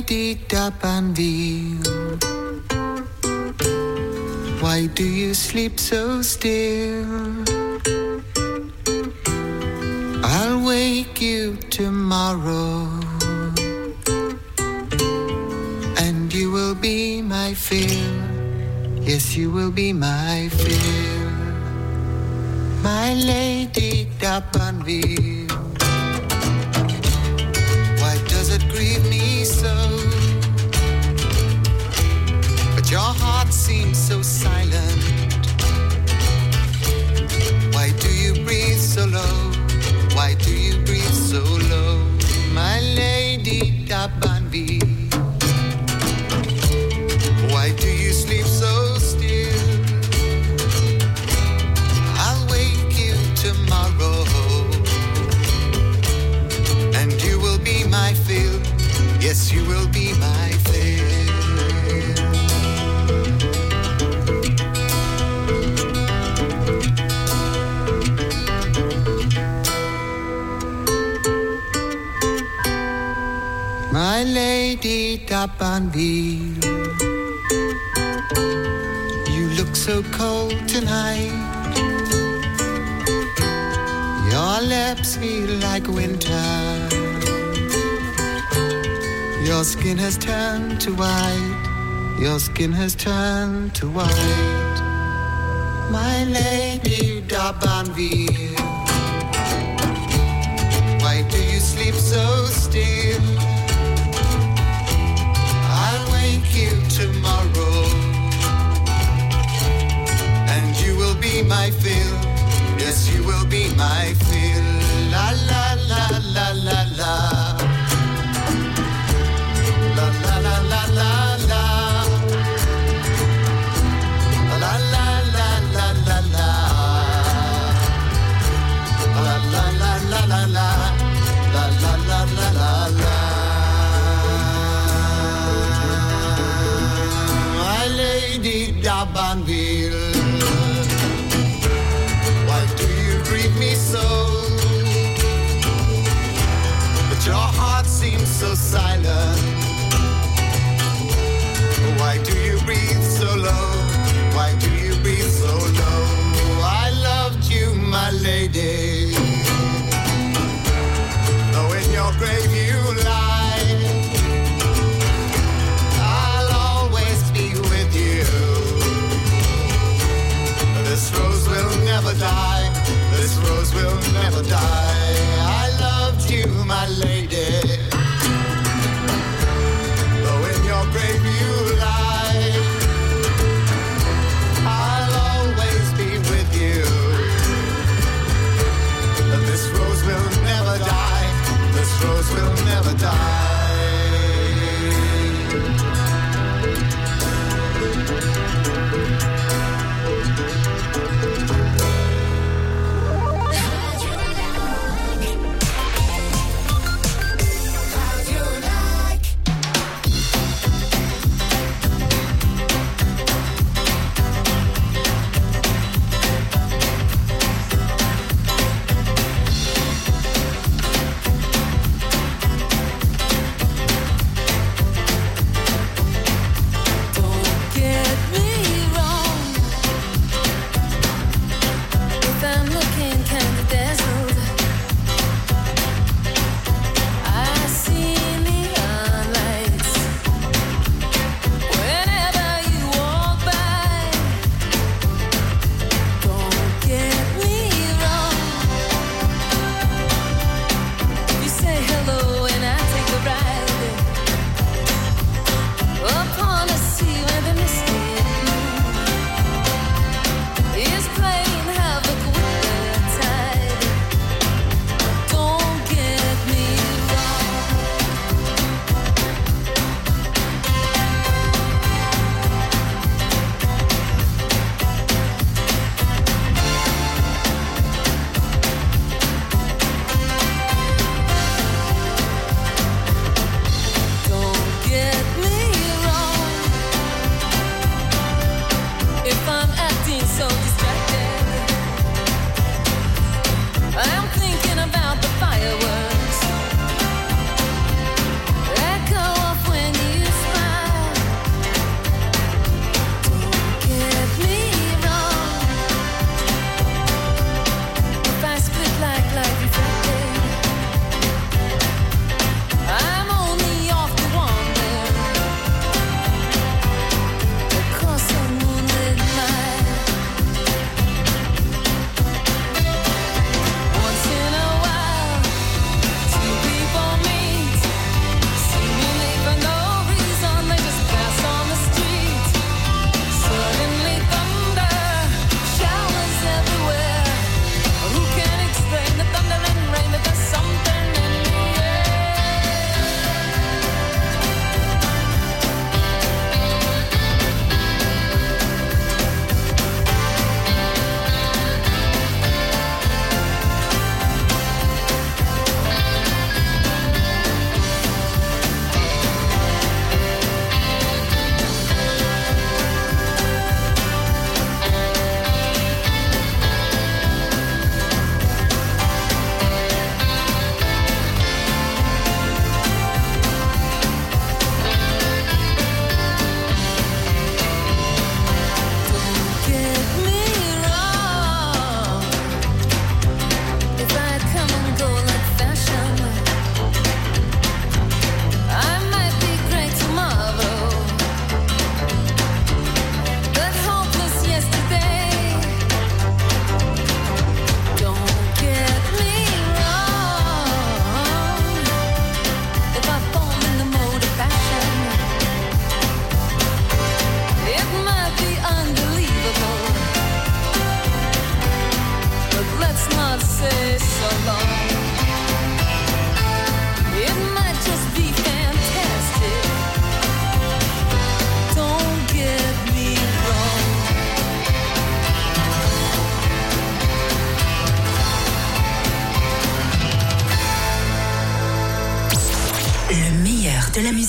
Lady D'Abanville, why do you sleep so still? I'll wake you tomorrow, and you will be my fill. Yes, you will be my fill, my Lady D'Abanville. Why does it grieve me so? But your heart seems so silent. Why do you breathe so low? Why do you breathe so low, my Lady D'Abanville? Why do you sleep so still? I'll wake you tomorrow, and you will be my fill. Yes, you will be my fill. My Lady D'Abanville, you look so cold tonight. Your lips feel like winter. Your skin has turned to white. Your skin has turned to white. My Lady D'Abanville, why do you sleep so still? You tomorrow, and you will be my fill. Yes, you will be my fill. La la la la la la. La la la la la la. La la la la la la. La la la la la la. La la la la la la. Lady D'Abanville, why do you grieve me so? But your heart seems so silent. Why do you breathe so low? Why do you breathe so low? I loved you, my lady, though in your grave you lie. This rose will never die. This rose will never die. I loved you, my lady, though in your grave you lie. I'll always be with you. This rose will never die. This rose will never die.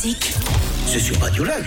musique, c'est sur Radio Lac.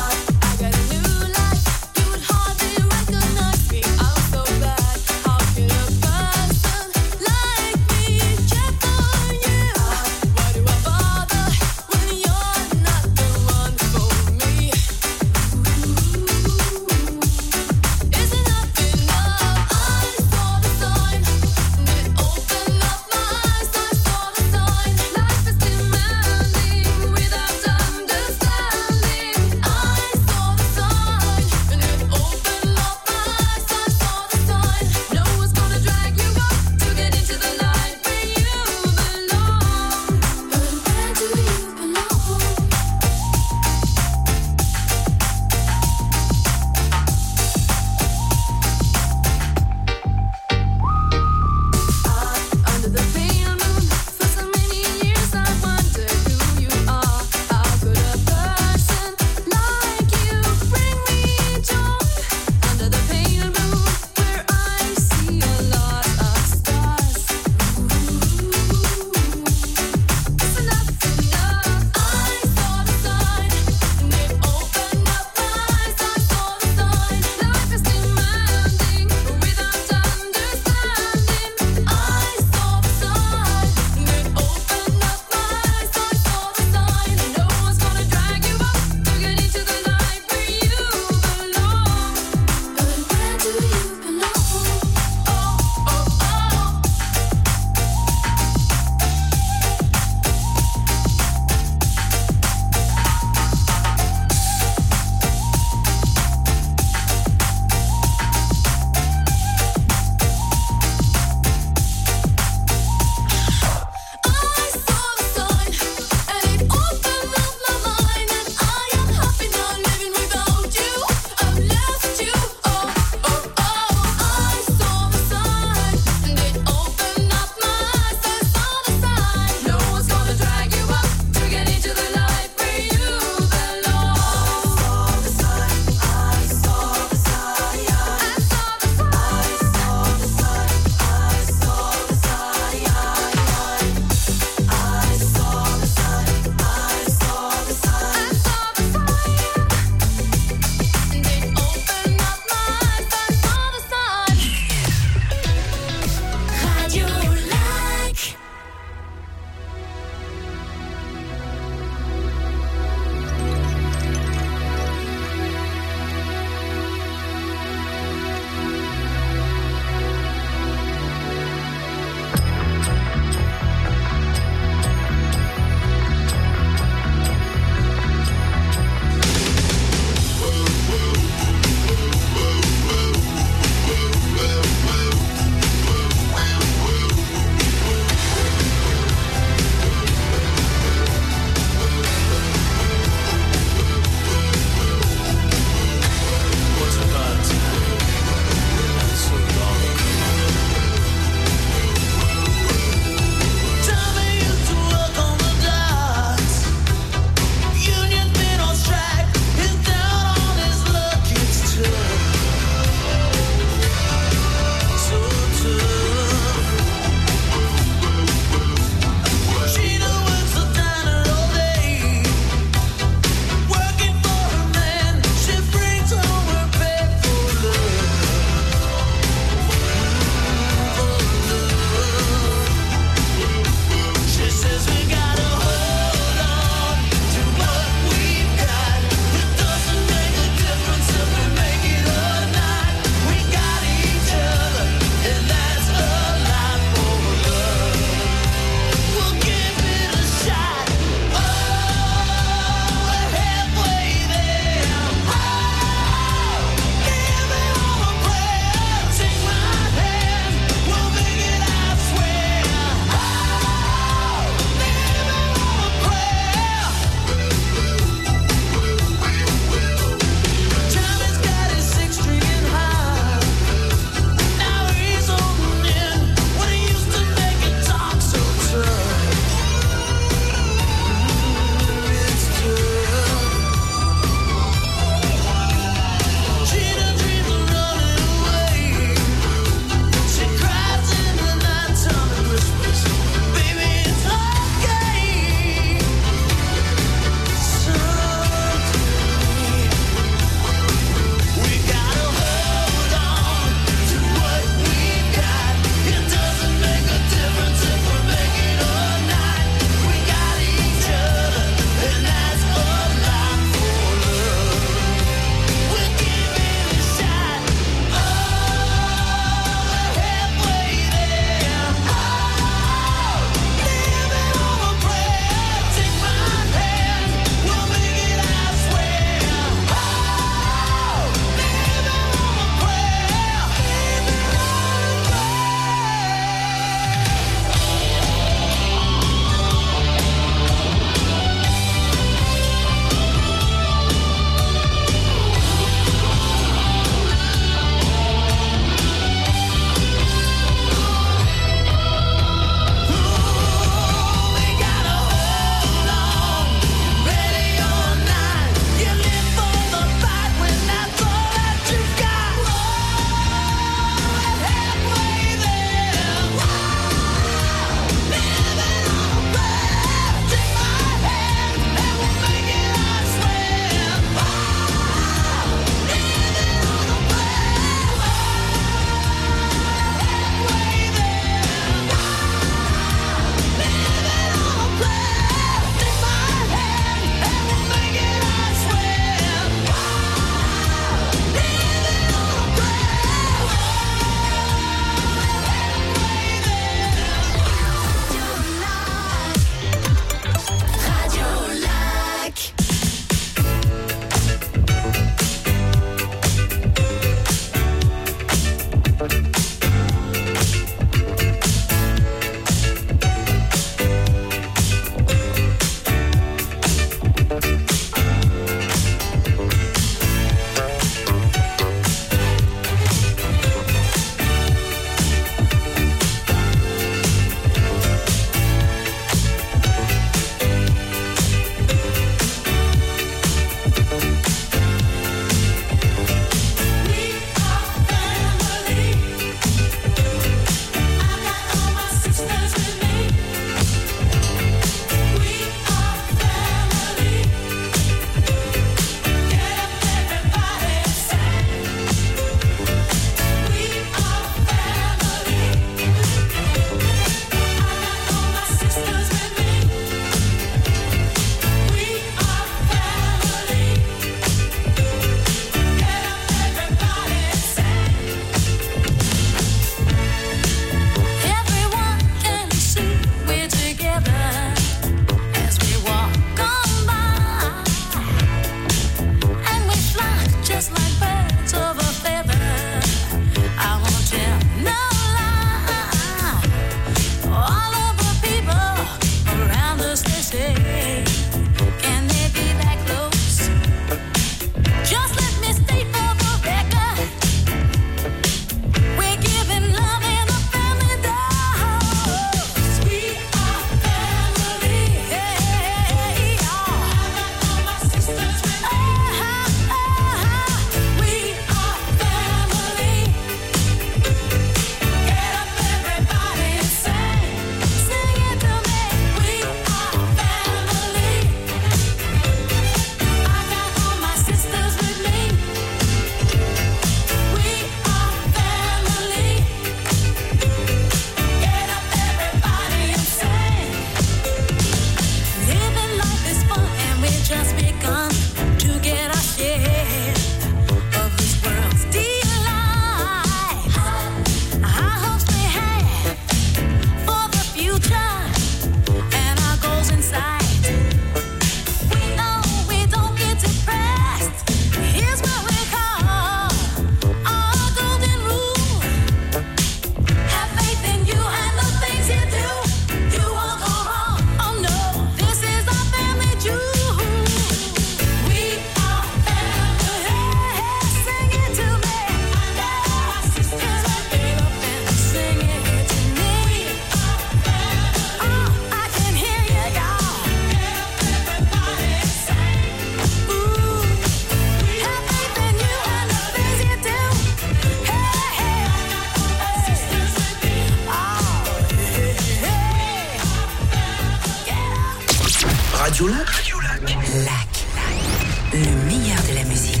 Radio Lac. Lac. Le meilleur de la musique.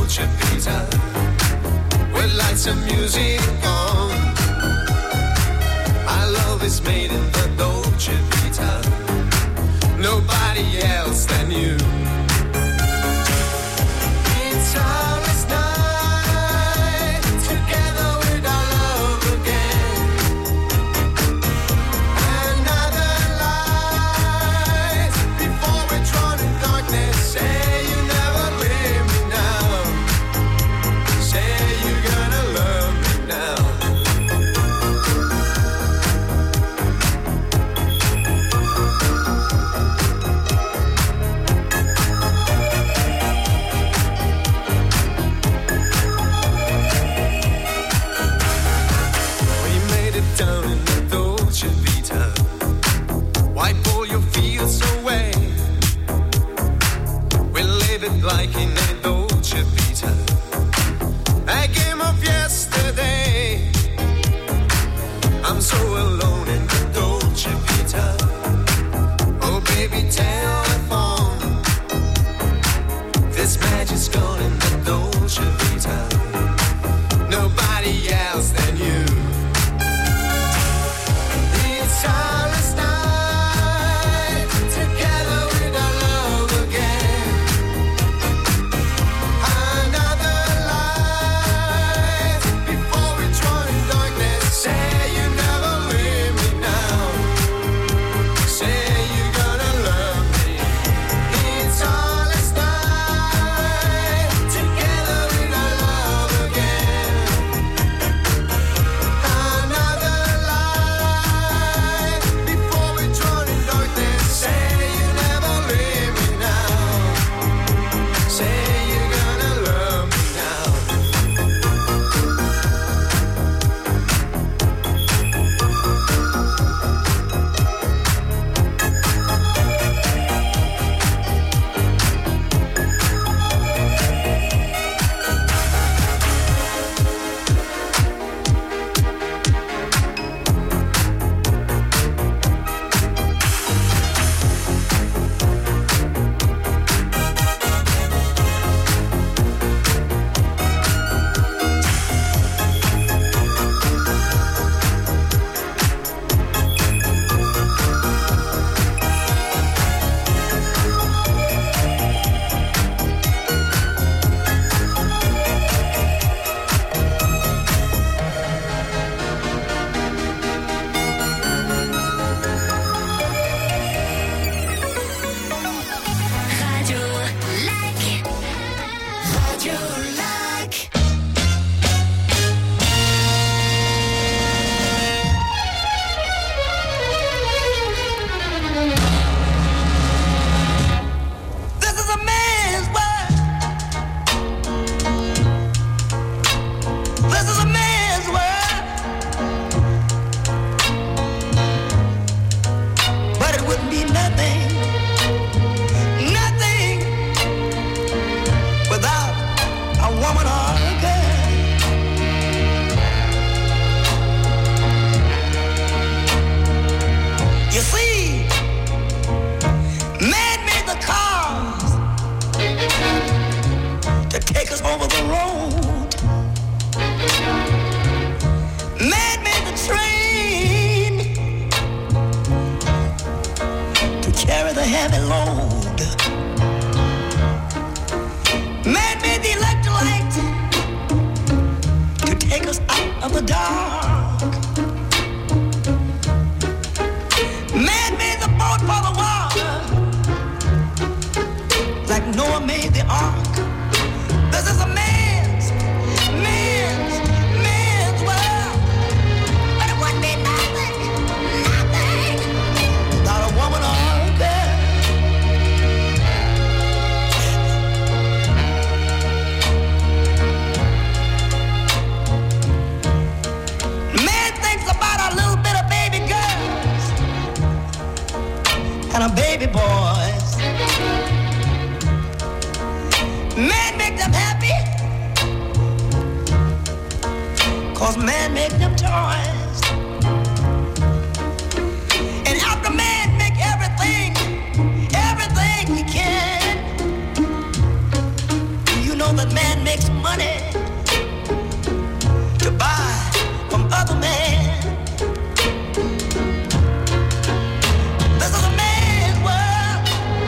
Dolce Vita, with lights and music on. Our love is made in the Dolce Vita, nobody else than you. It's always night together with our love again. Another light before we're drawn in darkness. Say you never leave me now. Say you're gonna love me now. Down in the Dolce Vita, wipe all your fears away. We live it like in a Dolce Vita, a game of yesterday. I'm so alone in the Dolce Vita. Oh baby, telephone. This magic's gone in the Dolce Vita, nobody else than you. Silence night together with our love again. Another light before we drown in darkness. Say you never leave me now. Say you're gonna love me. It's silence night together with our love again. Another light before we drown in darkness. Say you never leave me now. Say you're gonna love me now. Radio Lac. This is a man's world. This is a man's world. But it wouldn't be nothing without a woman or a girl. You see, man made the cars to take us over the road. Man made the train to carry the heavy load. Man made the electric light to take us out of the dark. Man made the boat for the water, like Noah made the ark. This is a man's world. But it wouldn't be nothing without a woman or a girl. Man thinks about a little bit of baby girls and a baby boys. Man make them happy, 'cause man make them toys. And after man make everything he can, you know the one man makes money to buy from other men. This is a man's world,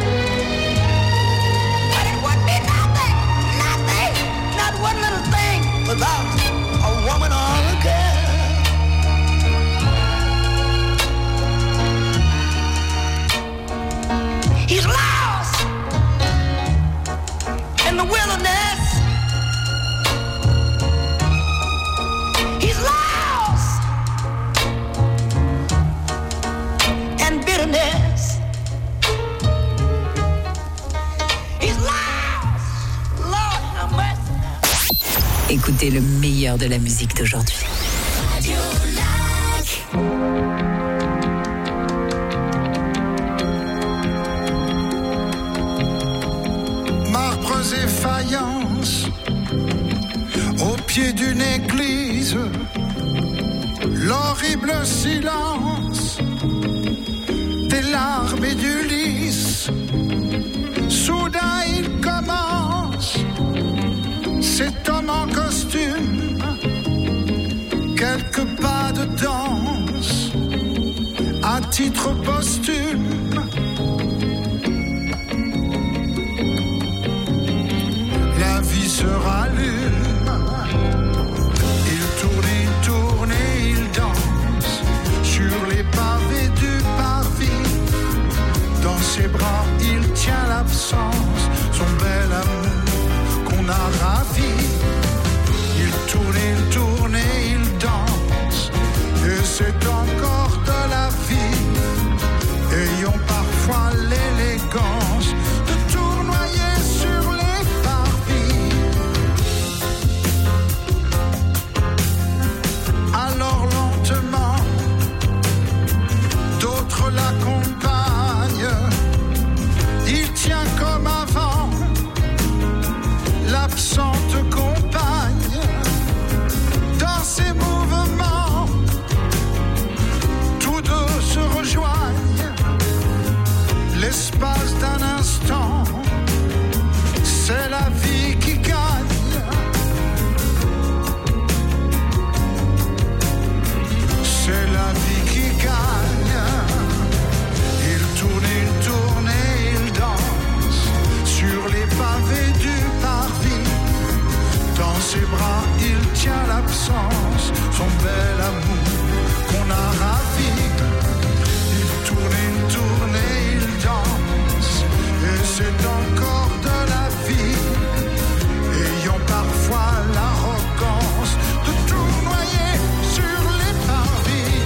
but it would be nothing, not one little thing without a woman or a girl. He's lost in the wilderness. He's lost in bitterness. He's lost. Lord have mercy. Écoutez le meilleur de la musique d'aujourd'hui. Marbres et faïences au pied d'une église, l'horrible silence des larmes et du lys. Soudain il commence, cet homme en costume, quelques pas de danse à titre posthume. La vie se rallume, il tourne et il danse sur les pavés du parvis. Dans ses bras il tient l'absence, son bel amour qu'on a ravi. Il tourne et il danse, et c'est encore de la vie. Ayons parfois l'élégance de tournoyer sur les parvis. Alors lentement, d'autres l'accompagnent. Il tient comme avant l'absente compagne. Dans ses mouvements, tous deux se rejoignent. L'espace d'un instant, c'est la vie qui gagne. C'est la vie qui gagne. Il tourne et il danse sur les pavés du parvis. Dans ses bras il tient l'absence, son bel amour qu'on a ravi. Il tourne et il danse, et c'est encore de la vie. Ayons parfois l'arrogance de tournoyer sur les parvis.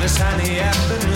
sunny afternoon.